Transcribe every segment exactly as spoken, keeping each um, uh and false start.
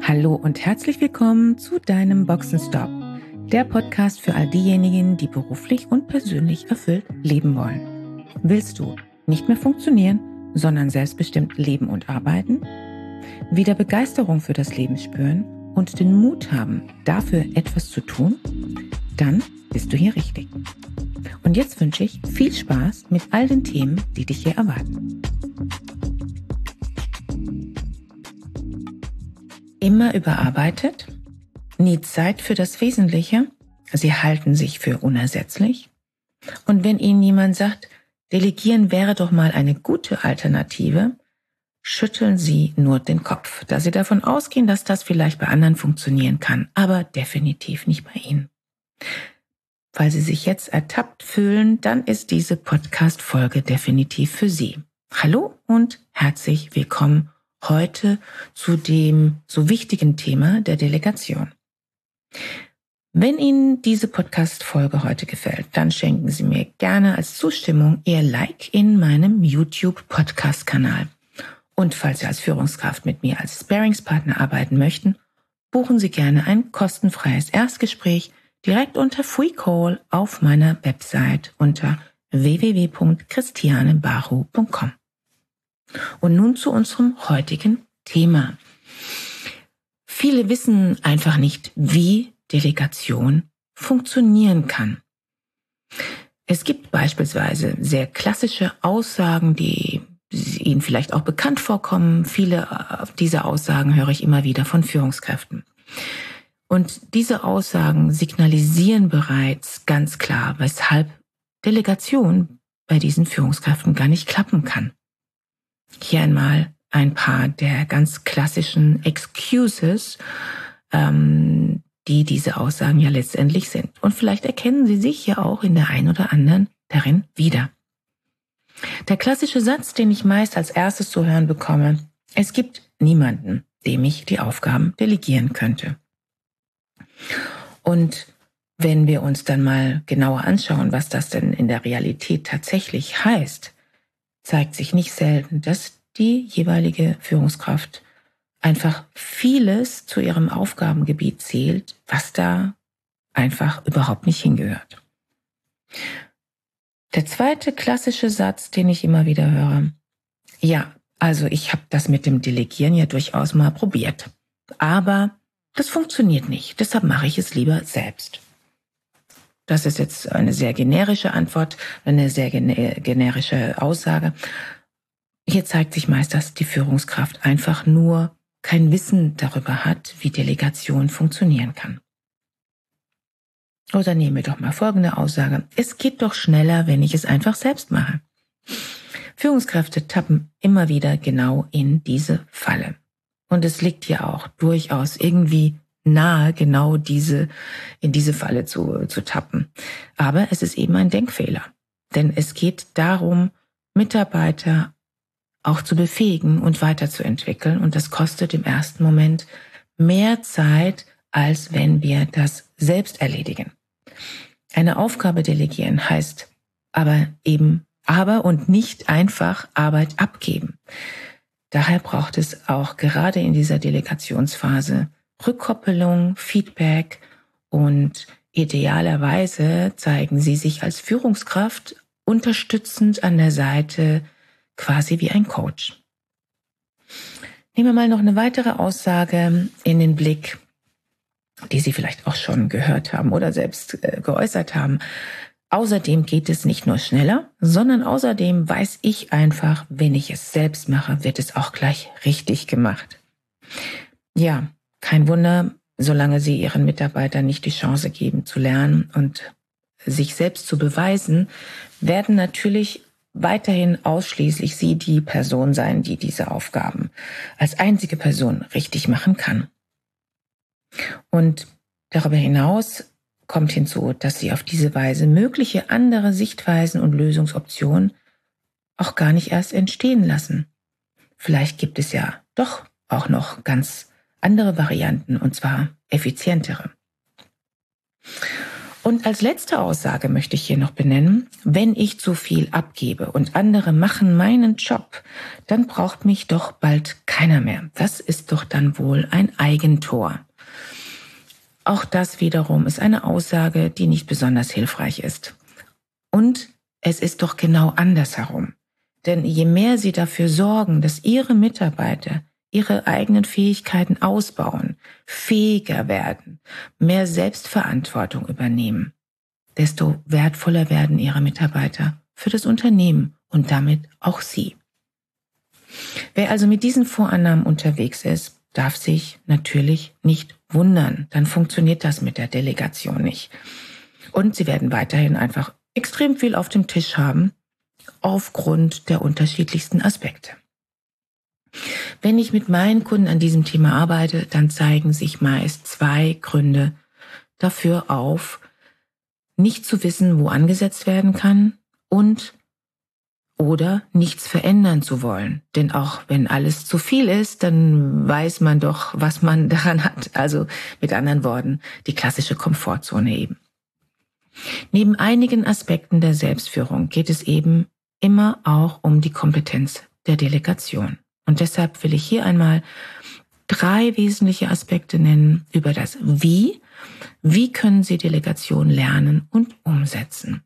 Hallo und herzlich willkommen zu deinem Boxenstopp, der Podcast für all diejenigen, die beruflich und persönlich erfüllt leben wollen. Willst du nicht mehr funktionieren, sondern selbstbestimmt leben und arbeiten? Wieder Begeisterung für das Leben spüren und den Mut haben, dafür etwas zu tun? Dann bist du hier richtig. Und jetzt wünsche ich viel Spaß mit all den Themen, die dich hier erwarten. Immer überarbeitet? Nie Zeit für das Wesentliche? Sie halten sich für unersetzlich? Und wenn Ihnen jemand sagt, Delegieren wäre doch mal eine gute Alternative, schütteln Sie nur den Kopf, da Sie davon ausgehen, dass das vielleicht bei anderen funktionieren kann, aber definitiv nicht bei Ihnen. Falls Sie sich jetzt ertappt fühlen, dann ist diese Podcast-Folge definitiv für Sie. Hallo und herzlich willkommen heute zu dem so wichtigen Thema der Delegation. Wenn Ihnen diese Podcast-Folge heute gefällt, dann schenken Sie mir gerne als Zustimmung Ihr Like in meinem YouTube-Podcast-Kanal. Und falls Sie als Führungskraft mit mir als Sparringspartner arbeiten möchten, buchen Sie gerne ein kostenfreies Erstgespräch direkt unter Free Call auf meiner Website unter w w w punkt christiane baru punkt com. Und nun zu unserem heutigen Thema. Viele wissen einfach nicht, wie Delegation funktionieren kann. Es gibt beispielsweise sehr klassische Aussagen, die Ihnen vielleicht auch bekannt vorkommen. Viele dieser Aussagen höre ich immer wieder von Führungskräften. Und diese Aussagen signalisieren bereits ganz klar, weshalb Delegation bei diesen Führungskräften gar nicht klappen kann. Hier einmal ein paar der ganz klassischen Excuses, ähm, die diese Aussagen ja letztendlich sind. Und vielleicht erkennen Sie sich ja auch in der einen oder anderen darin wieder. Der klassische Satz, den ich meist als erstes zu hören bekomme: Es gibt niemanden, dem ich die Aufgaben delegieren könnte. Und wenn wir uns dann mal genauer anschauen, was das denn in der Realität tatsächlich heißt, zeigt sich nicht selten, dass die jeweilige Führungskraft einfach vieles zu ihrem Aufgabengebiet zählt, was da einfach überhaupt nicht hingehört. Der zweite klassische Satz, den ich immer wieder höre: Ja, also ich habe das mit dem Delegieren ja durchaus mal probiert, aber das funktioniert nicht, deshalb mache ich es lieber selbst. Das ist jetzt eine sehr generische Antwort, eine sehr generische Aussage. Hier zeigt sich meist, dass die Führungskraft einfach nur kein Wissen darüber hat, wie Delegation funktionieren kann. Oder nehmen wir doch mal folgende Aussage: Es geht doch schneller, wenn ich es einfach selbst mache. Führungskräfte tappen immer wieder genau in diese Falle. Und es liegt ja auch durchaus irgendwie nahe, genau diese, in diese Falle zu, zu tappen. Aber es ist eben ein Denkfehler. Denn es geht darum, Mitarbeiter auch zu befähigen und weiterzuentwickeln. Und das kostet im ersten Moment mehr Zeit, als wenn wir das selbst erledigen. Eine Aufgabe delegieren heißt aber eben aber und nicht einfach Arbeit abgeben. Daher braucht es auch gerade in dieser Delegationsphase Rückkoppelung, Feedback, und idealerweise zeigen Sie sich als Führungskraft unterstützend an der Seite, quasi wie ein Coach. Nehmen wir mal noch eine weitere Aussage in den Blick, die Sie vielleicht auch schon gehört haben oder selbst äh, geäußert haben. Außerdem geht es nicht nur schneller, sondern außerdem weiß ich einfach, wenn ich es selbst mache, wird es auch gleich richtig gemacht. Ja, kein Wunder, solange Sie Ihren Mitarbeitern nicht die Chance geben zu lernen und sich selbst zu beweisen, werden natürlich weiterhin ausschließlich Sie die Person sein, die diese Aufgaben als einzige Person richtig machen kann. Und darüber hinaus kommt hinzu, dass Sie auf diese Weise mögliche andere Sichtweisen und Lösungsoptionen auch gar nicht erst entstehen lassen. Vielleicht gibt es ja doch auch noch ganz andere Varianten, und zwar effizientere. Und als letzte Aussage möchte ich hier noch benennen, wenn ich zu viel abgebe und andere machen meinen Job, dann braucht mich doch bald keiner mehr. Das ist doch dann wohl ein Eigentor. Auch das wiederum ist eine Aussage, die nicht besonders hilfreich ist. Und es ist doch genau andersherum. Denn je mehr Sie dafür sorgen, dass Ihre Mitarbeiter ihre eigenen Fähigkeiten ausbauen, fähiger werden, mehr Selbstverantwortung übernehmen, desto wertvoller werden Ihre Mitarbeiter für das Unternehmen und damit auch Sie. Wer also mit diesen Vorannahmen unterwegs ist, darf sich natürlich nicht wundern. Dann funktioniert das mit der Delegation nicht. Und Sie werden weiterhin einfach extrem viel auf dem Tisch haben, aufgrund der unterschiedlichsten Aspekte. Wenn ich mit meinen Kunden an diesem Thema arbeite, dann zeigen sich meist zwei Gründe dafür auf, nicht zu wissen, wo angesetzt werden kann und oder nichts verändern zu wollen. Denn auch wenn alles zu viel ist, dann weiß man doch, was man daran hat. Also mit anderen Worten, die klassische Komfortzone eben. Neben einigen Aspekten der Selbstführung geht es eben immer auch um die Kompetenz der Delegation. Und deshalb will ich hier einmal drei wesentliche Aspekte nennen über das Wie. Wie können Sie Delegation lernen und umsetzen?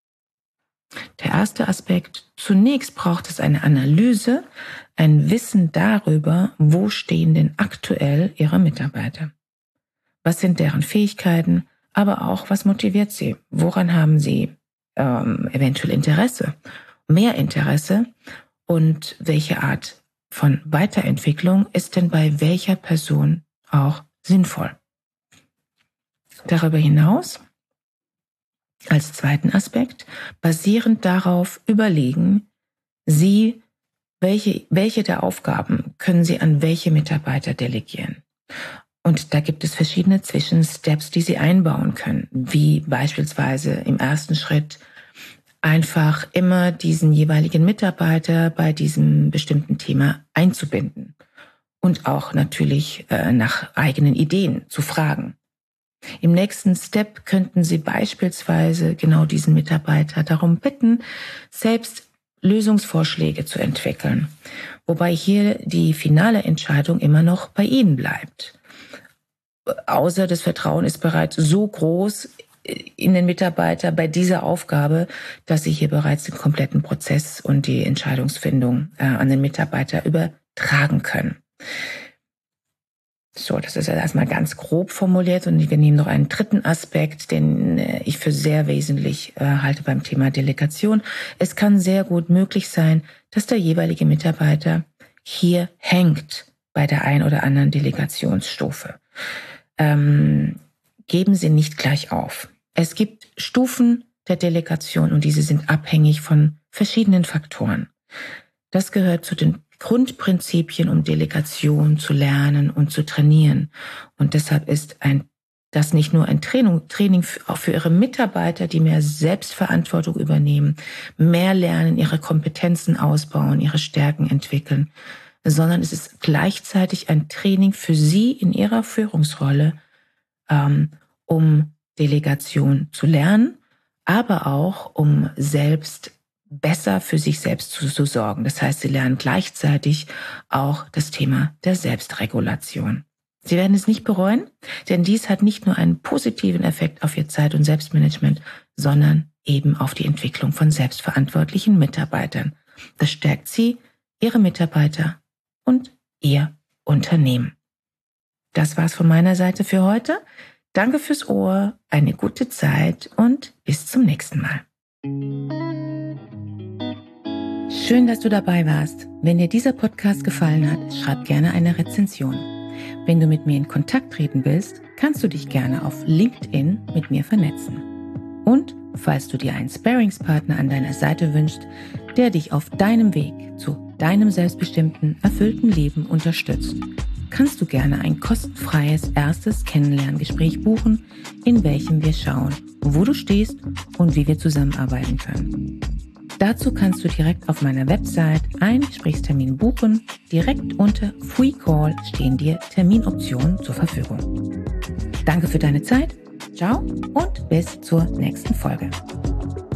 Der erste Aspekt: Zunächst braucht es eine Analyse, ein Wissen darüber, wo stehen denn aktuell Ihre Mitarbeiter? Was sind deren Fähigkeiten, aber auch was motiviert sie? Woran haben sie ähm, eventuell Interesse, mehr Interesse und welche Art von Weiterentwicklung ist denn bei welcher Person auch sinnvoll? Darüber hinaus, als zweiten Aspekt, basierend darauf überlegen Sie, welche, welche der Aufgaben können Sie an welche Mitarbeiter delegieren. Und da gibt es verschiedene Zwischensteps, die Sie einbauen können, wie beispielsweise im ersten Schritt einfach immer diesen jeweiligen Mitarbeiter bei diesem bestimmten Thema einzubinden und auch natürlich äh, nach eigenen Ideen zu fragen. Im nächsten Step könnten Sie beispielsweise genau diesen Mitarbeiter darum bitten, selbst Lösungsvorschläge zu entwickeln, wobei hier die finale Entscheidung immer noch bei Ihnen bleibt. Außer das Vertrauen ist bereits so groß in den Mitarbeiter bei dieser Aufgabe, dass Sie hier bereits den kompletten Prozess und die Entscheidungsfindung äh, an den Mitarbeiter übertragen können. So, das ist ja erstmal ganz grob formuliert und wir nehmen noch einen dritten Aspekt, den ich für sehr wesentlich äh, halte beim Thema Delegation. Es kann sehr gut möglich sein, dass der jeweilige Mitarbeiter hier hängt bei der ein oder anderen Delegationsstufe. Ähm, geben Sie nicht gleich auf. Es gibt Stufen der Delegation und diese sind abhängig von verschiedenen Faktoren. Das gehört zu den Grundprinzipien, um Delegation zu lernen und zu trainieren. Und deshalb ist ein, das nicht nur ein Training, Training für, auch für Ihre Mitarbeiter, die mehr Selbstverantwortung übernehmen, mehr lernen, ihre Kompetenzen ausbauen, ihre Stärken entwickeln, sondern es ist gleichzeitig ein Training für Sie in Ihrer Führungsrolle, ähm, um Delegation zu lernen, aber auch um selbst besser für sich selbst zu, zu sorgen. Das heißt, Sie lernen gleichzeitig auch das Thema der Selbstregulation. Sie werden es nicht bereuen, denn dies hat nicht nur einen positiven Effekt auf Ihr Zeit- und Selbstmanagement, sondern eben auf die Entwicklung von selbstverantwortlichen Mitarbeitern. Das stärkt Sie, Ihre Mitarbeiter und Ihr Unternehmen. Das war's von meiner Seite für heute. Danke fürs Ohr, eine gute Zeit und bis zum nächsten Mal. Schön, dass du dabei warst. Wenn dir dieser Podcast gefallen hat, schreib gerne eine Rezension. Wenn du mit mir in Kontakt treten willst, kannst du dich gerne auf LinkedIn mit mir vernetzen. Und falls du dir einen Sparringspartner an deiner Seite wünschst, der dich auf deinem Weg zu deinem selbstbestimmten, erfüllten Leben unterstützt, kannst du gerne ein kostenfreies erstes Kennenlerngespräch buchen, in welchem wir schauen, wo du stehst und wie wir zusammenarbeiten können. Dazu kannst du direkt auf meiner Website einen Gesprächstermin buchen. Direkt unter Free Call stehen dir Terminoptionen zur Verfügung. Danke für deine Zeit. Ciao und bis zur nächsten Folge.